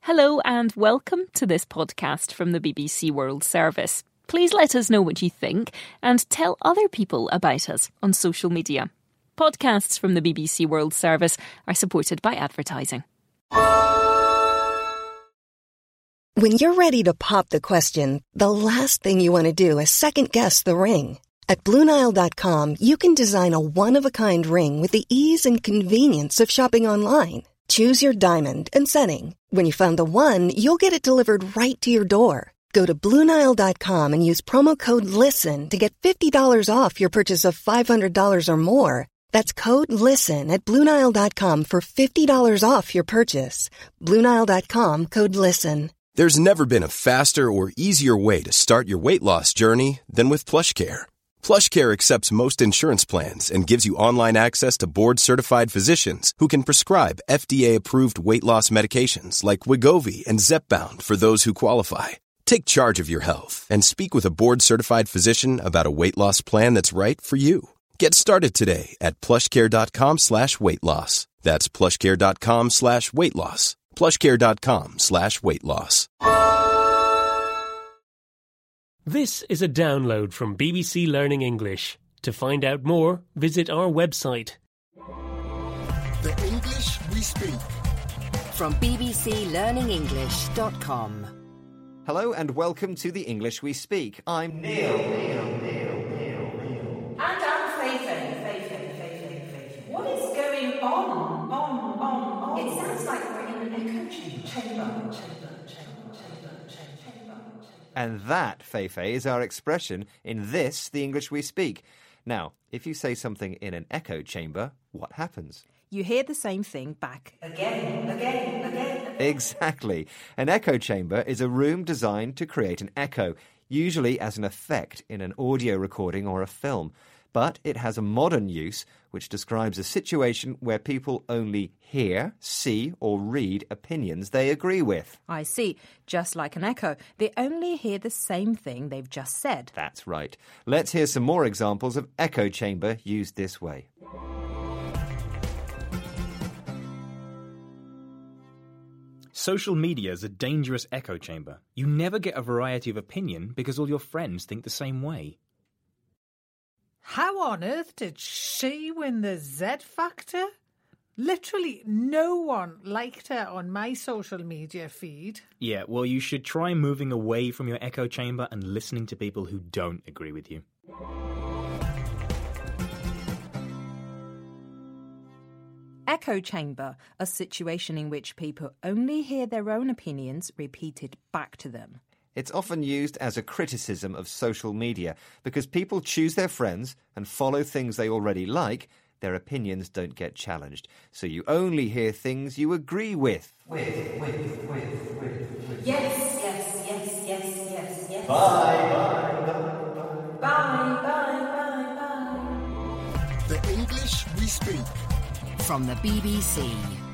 Hello and welcome to this podcast from the BBC World Service. Please let us know what you think and tell other people about us on social media. Podcasts from the BBC World Service are supported by advertising. When you're ready to pop the question, the last thing you want to do is second-guess the ring. At BlueNile.com, you can design a one-of-a-kind ring with the ease and convenience of shopping online. Choose your diamond and setting. When you find the one, you'll get it delivered right to your door. Go to BlueNile.com and use promo code LISTEN to get $50 off your purchase of $500 or more. That's code LISTEN at BlueNile.com for $50 off your purchase. BlueNile.com, code LISTEN. There's never been a faster or easier way to start your weight loss journey than with PlushCare. PlushCare accepts most insurance plans and gives you online access to board-certified physicians who can prescribe FDA-approved weight loss medications like Wegovy and Zepbound for those who qualify. Take charge of your health and speak with a board-certified physician about a weight loss plan that's right for you. Get started today at plushcare.com/weight loss. That's plushcare.com/weight loss. plushcare.com/weight loss. This is a download from BBC Learning English. To find out more, visit our website. The English we speak. From bbclearningenglish.com. Hello and welcome to The English We Speak. I'm Neil. And I'm Faye. What is going on? It sounds like we're in an echo chamber. And that, Feifei, is our expression in this, The English We Speak. Now, if you say something in an echo chamber, what happens? You hear the same thing back. Again. Exactly. An echo chamber is a room designed to create an echo, usually as an effect in an audio recording or a film. But it has a modern use which describes a situation where people only hear, see or read opinions they agree with. I see. Just like an echo. They only hear the same thing they've just said. That's right. Let's hear some more examples of echo chamber used this way. Social media is a dangerous echo chamber. You never get a variety of opinion because all your friends think the same way. How on earth did she win the Z Factor? Literally no one liked her on my social media feed. Yeah, well, you should try moving away from your echo chamber and listening to people who don't agree with you. Echo chamber, a situation in which people only hear their own opinions repeated back to them. It's often used as a criticism of social media because people choose their friends and follow things they already like. Their opinions don't get challenged. So you only hear things you agree with. Yes. Bye. The English we speak. From the BBC.